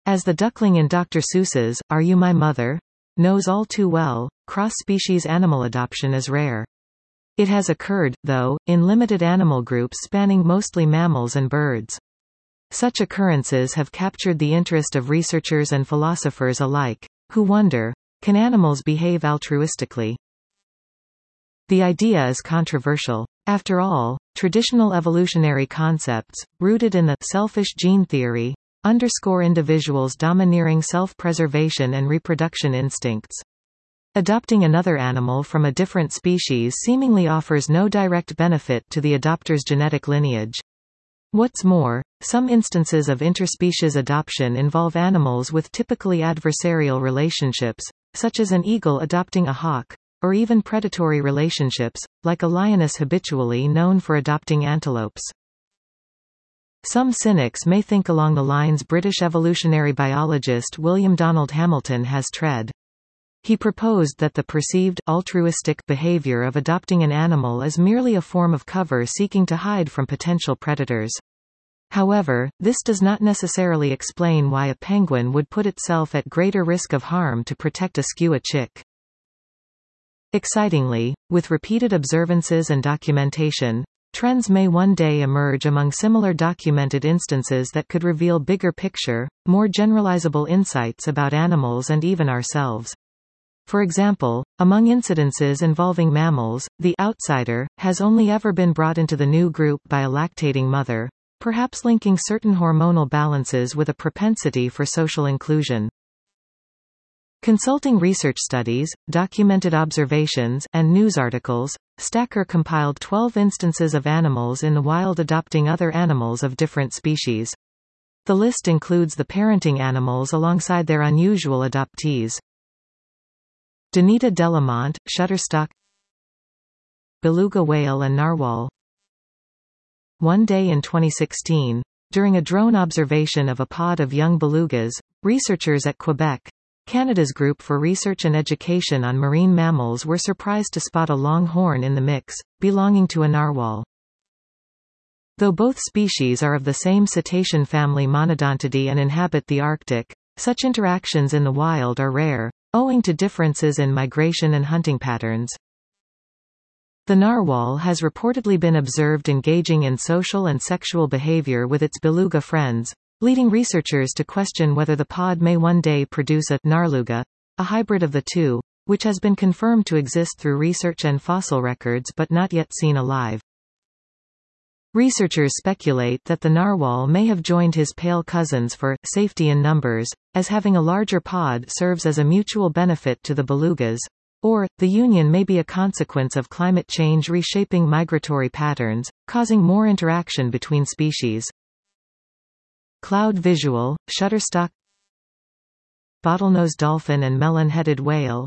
As the duckling in Dr. Seuss's Are You My Mother? Knows all too well, cross-species animal adoption is rare. It has occurred, though, in limited animal groups spanning mostly mammals and birds. Such occurrences have captured the interest of researchers and philosophers alike, who wonder, can animals behave altruistically? The idea is controversial. After all, traditional evolutionary concepts, rooted in the selfish gene theory, underscore individuals' domineering self-preservation and reproduction instincts. Adopting another animal from a different species seemingly offers no direct benefit to the adopter's genetic lineage. What's more, some instances of interspecies adoption involve animals with typically adversarial relationships, such as an eagle adopting a hawk, or even predatory relationships, like a lioness habitually known for adopting antelopes. Some cynics may think along the lines British evolutionary biologist William Donald Hamilton has tread. He proposed that the perceived, altruistic behavior of adopting an animal is merely a form of cover seeking to hide from potential predators. However, this does not necessarily explain why a penguin would put itself at greater risk of harm to protect a skua chick. Excitingly, with repeated observances and documentation, trends may one day emerge among similar documented instances that could reveal bigger picture, more generalizable insights about animals and even ourselves. For example, among incidences involving mammals, the outsider has only ever been brought into the new group by a lactating mother, perhaps linking certain hormonal balances with a propensity for social inclusion. Consulting research studies, documented observations, and news articles, Stacker compiled 12 instances of animals in the wild adopting other animals of different species. The list includes the parenting animals alongside their unusual adoptees. Donita Delamont, Shutterstock. Beluga whale and narwhal. One day in 2016, during a drone observation of a pod of young belugas, researchers at Quebec, Canada's Group for Research and Education on Marine Mammals were surprised to spot a long horn in the mix, belonging to a narwhal. Though both species are of the same cetacean family Monodontidae and inhabit the Arctic, such interactions in the wild are rare, owing to differences in migration and hunting patterns. The narwhal has reportedly been observed engaging in social and sexual behavior with its beluga friends, leading researchers to question whether the pod may one day produce a narluga, a hybrid of the two, which has been confirmed to exist through research and fossil records but not yet seen alive. Researchers speculate that the narwhal may have joined his pale cousins for safety in numbers, as having a larger pod serves as a mutual benefit to the belugas, or the union may be a consequence of climate change reshaping migratory patterns, causing more interaction between species. Cloud visual, Shutterstock. Bottlenose dolphin and melon-headed whale.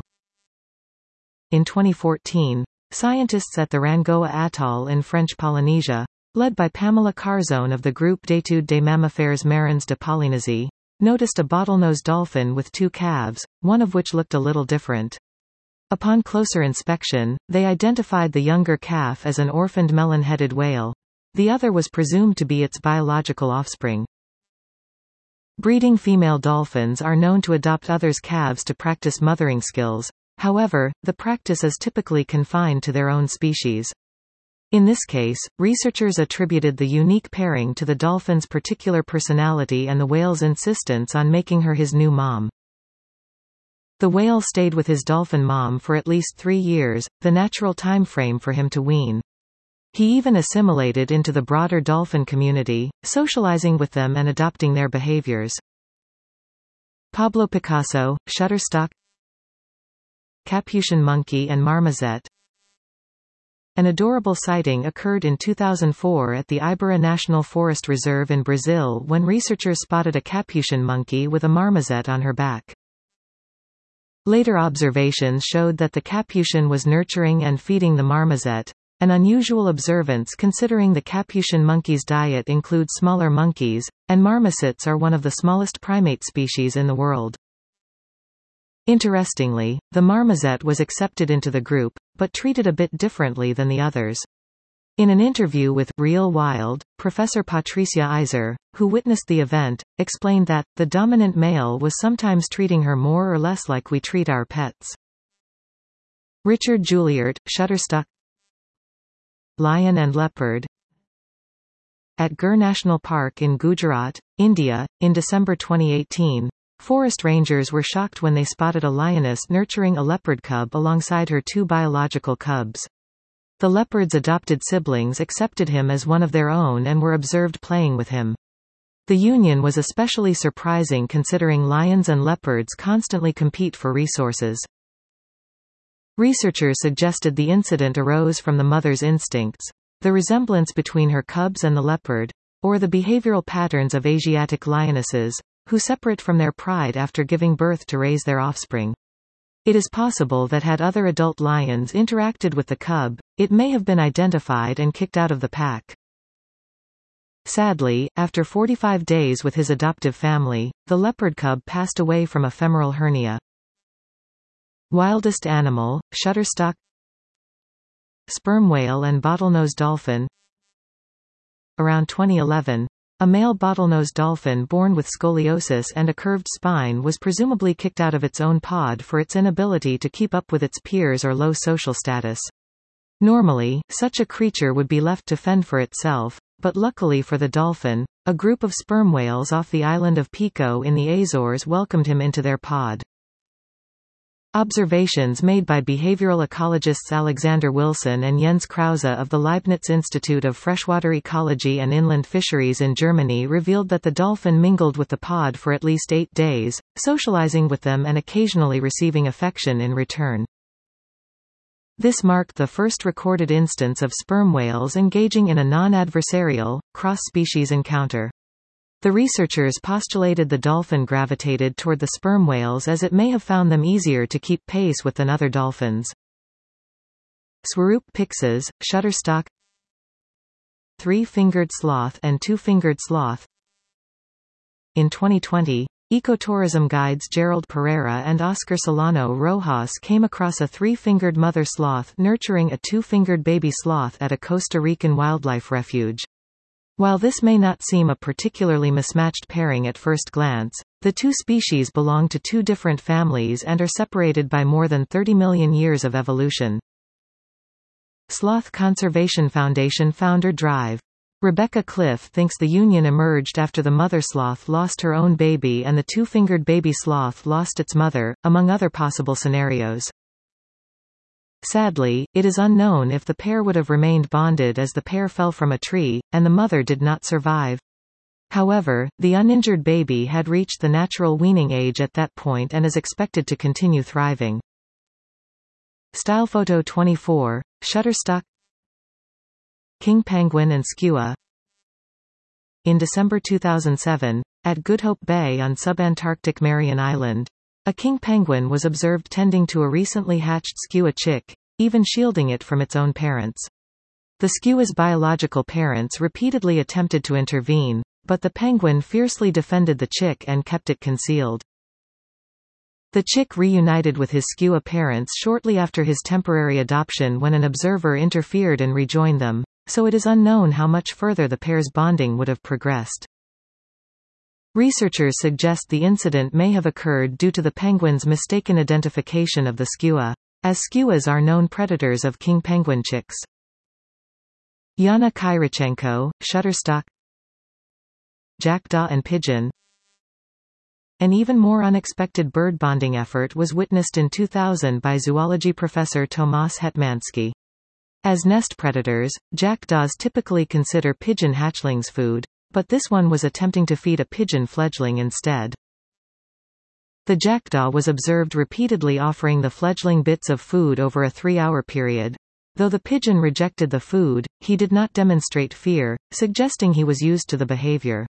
In 2014, scientists at the Rangoa Atoll in French Polynesia, led by Pamela Carzone of the group d'études des mammifères marins de Polynésie, noticed a bottlenose dolphin with two calves, one of which looked a little different. Upon closer inspection, they identified the younger calf as an orphaned melon-headed whale. The other was presumed to be its biological offspring. Breeding female dolphins are known to adopt others' calves to practice mothering skills. However, the practice is typically confined to their own species. In this case, researchers attributed the unique pairing to the dolphin's particular personality and the whale's insistence on making her his new mom. The whale stayed with his dolphin mom for at least 3 years, the natural time frame for him to wean. He even assimilated into the broader dolphin community, socializing with them and adopting their behaviors. Pablo Picasso, Shutterstock. Capuchin monkey and marmoset. An adorable sighting occurred in 2004 at the Ibera National Forest Reserve in Brazil when researchers spotted a capuchin monkey with a marmoset on her back. Later observations showed that the capuchin was nurturing and feeding the marmoset, an unusual observance considering the capuchin monkey's diet includes smaller monkeys, and marmosets are one of the smallest primate species in the world. Interestingly, the marmoset was accepted into the group, but treated a bit differently than the others. In an interview with Real Wild, Professor Patricia Iser, who witnessed the event, explained that, the dominant male was sometimes treating her more or less like we treat our pets. Richard Juilliard, Shutterstock. Lion and leopard. At Gir National Park in Gujarat, India, in December 2018, forest rangers were shocked when they spotted a lioness nurturing a leopard cub alongside her two biological cubs. The leopard's adopted siblings accepted him as one of their own and were observed playing with him. The union was especially surprising considering lions and leopards constantly compete for resources. Researchers suggested the incident arose from the mother's instincts, the resemblance between her cubs and the leopard, or the behavioral patterns of Asiatic lionesses, who separate from their pride after giving birth to raise their offspring. It is possible that had other adult lions interacted with the cub, it may have been identified and kicked out of the pack. Sadly, after 45 days with his adoptive family, the leopard cub passed away from a femoral hernia. Wildest animal, Shutterstock. Sperm whale and bottlenose dolphin. Around 2011, a male bottlenose dolphin born with scoliosis and a curved spine was presumably kicked out of its own pod for its inability to keep up with its peers or low social status. Normally, such a creature would be left to fend for itself, but luckily for the dolphin, a group of sperm whales off the island of Pico in the Azores welcomed him into their pod. Observations made by behavioral ecologists Alexander Wilson and Jens Krause of the Leibniz Institute of Freshwater Ecology and Inland Fisheries in Germany revealed that the dolphin mingled with the pod for at least 8 days, socializing with them and occasionally receiving affection in return. This marked the first recorded instance of sperm whales engaging in a non-adversarial, cross-species encounter. The researchers postulated the dolphin gravitated toward the sperm whales as it may have found them easier to keep pace with than other dolphins. Swaroop pyxes, Shutterstock. Three-fingered sloth and two-fingered sloth. In 2020, ecotourism guides Gerald Pereira and Oscar Solano Rojas came across a three-fingered mother sloth nurturing a two-fingered baby sloth at a Costa Rican wildlife refuge. While this may not seem a particularly mismatched pairing at first glance, the two species belong to two different families and are separated by more than 30 million years of evolution. Sloth Conservation Foundation founder drive. Rebecca Cliff thinks the union emerged after the mother sloth lost her own baby and the two-fingered baby sloth lost its mother, among other possible scenarios. Sadly, it is unknown if the pair would have remained bonded as the pair fell from a tree, and the mother did not survive. However, the uninjured baby had reached the natural weaning age at that point and is expected to continue thriving. Stylephoto 24, Shutterstock. King penguin and skua. In December 2007, at Good Hope Bay on subantarctic Marion Island, a king penguin was observed tending to a recently hatched skua chick, even shielding it from its own parents. The skua's biological parents repeatedly attempted to intervene, but the penguin fiercely defended the chick and kept it concealed. The chick reunited with his skua parents shortly after his temporary adoption when an observer interfered and rejoined them, so it is unknown how much further the pair's bonding would have progressed. Researchers suggest the incident may have occurred due to the penguin's mistaken identification of the skua, as skuas are known predators of king penguin chicks. Yana Kyrichenko, Shutterstock. Jackdaw and pigeon. An even more unexpected bird bonding effort was witnessed in 2000 by zoology professor Tomasz Hetmański. As nest predators, jackdaws typically consider pigeon hatchlings food, but this one was attempting to feed a pigeon fledgling instead. The jackdaw was observed repeatedly offering the fledgling bits of food over a 3-hour period. Though the pigeon rejected the food, he did not demonstrate fear, suggesting he was used to the behavior.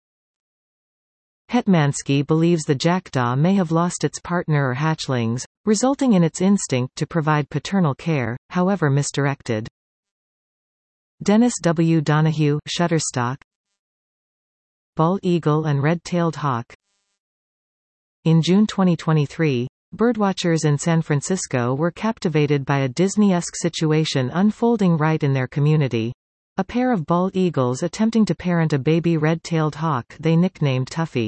Hetmański believes the jackdaw may have lost its partner or hatchlings, resulting in its instinct to provide paternal care, however misdirected. Dennis W. Donahue, Shutterstock. Bald eagle and red-tailed hawk. In June 2023, birdwatchers in San Francisco were captivated by a Disney-esque situation unfolding right in their community. a pair of bald eagles attempting to parent a baby red-tailed hawk they nicknamed Tuffy.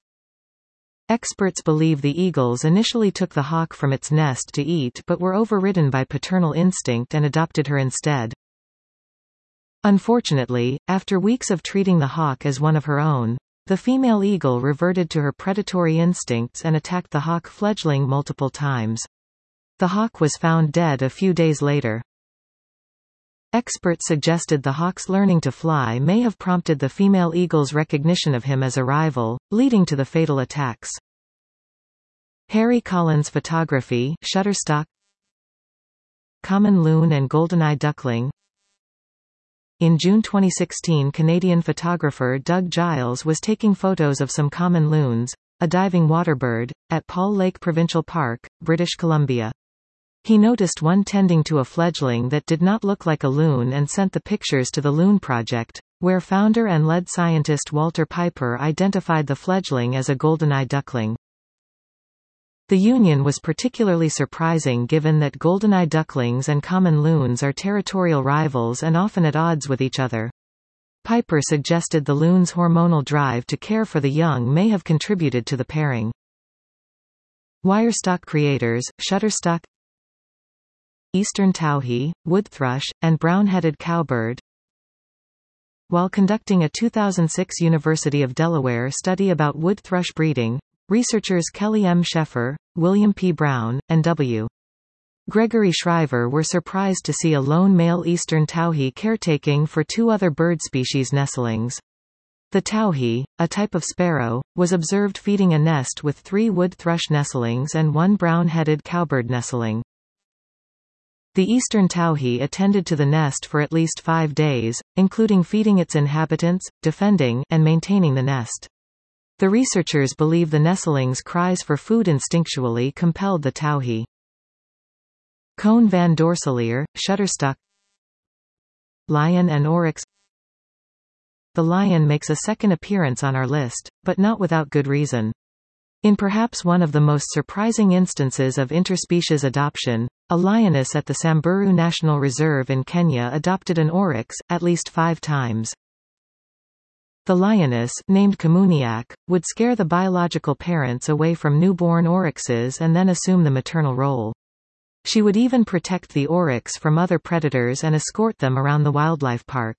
Experts believe the eagles initially took the hawk from its nest to eat but were overridden by paternal instinct and adopted her instead. Unfortunately, after weeks of treating the hawk as one of her own, the female eagle reverted to her predatory instincts and attacked the hawk fledgling multiple times. The hawk was found dead a few days later. Experts suggested the hawk's learning to fly may have prompted the female eagle's recognition of him as a rival, leading to the fatal attacks. Harry Collins photography, Shutterstock. Common loon and golden-eye duckling. In June 2016, Canadian photographer Doug Giles was taking photos of some common loons, a diving waterbird, at Paul Lake Provincial Park, British Columbia. He noticed one tending to a fledgling that did not look like a loon and sent the pictures to the Loon Project, where founder and lead scientist Walter Piper identified the fledgling as a golden-eye duckling. The union was particularly surprising given that golden-eye ducklings and common loons are territorial rivals and often at odds with each other. Piper suggested the loon's hormonal drive to care for the young may have contributed to the pairing. Wirestock creators, Shutterstock. Eastern towhee, wood thrush, and brown-headed cowbird. While conducting a 2006 University of Delaware study about wood thrush breeding, researchers Kelly M. Sheffer, William P. Brown, and W. Gregory Shriver were surprised to see a lone male eastern towhee caretaking for two other bird species nestlings. The towhee, a type of sparrow, was observed feeding a nest with 3 wood thrush nestlings and 1 brown-headed cowbird nestling. The eastern towhee attended to the nest for at least 5 days, including feeding its inhabitants, defending, and maintaining the nest. The researchers believe the nestling's cries for food instinctually compelled the towhee. Cone van Dorselaer, Shutterstock. Lion and oryx. The lion makes a second appearance on our list, but not without good reason. In perhaps one of the most surprising instances of interspecies adoption, a lioness at the Samburu National Reserve in Kenya adopted an oryx, at least 5 times. The lioness, named Kamuniak, would scare the biological parents away from newborn oryxes and then assume the maternal role. She would even protect the oryx from other predators and escort them around the wildlife park.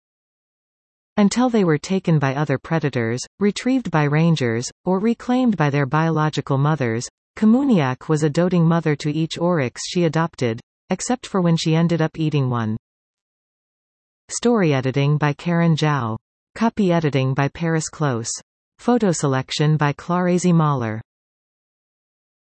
Until they were taken by other predators, retrieved by rangers, or reclaimed by their biological mothers, Kamuniak was a doting mother to each oryx she adopted, except for when she ended up eating one. Story editing by Karen Zhao. Copy editing by Paris Close. Photo selection by Clarazy Mahler.